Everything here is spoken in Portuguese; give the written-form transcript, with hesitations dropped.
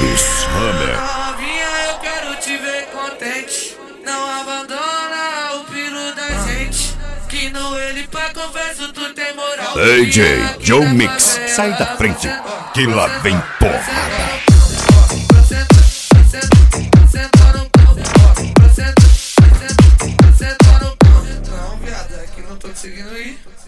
Beats Hammer. Novinha, eu quero te ver contente. Não abandona o piro da gente. Que no ele pra conversa tu tem moral. DJ Joe Mix, sai da frente, que lá vem porrada. Não, viado, aqui não tô conseguindo ir.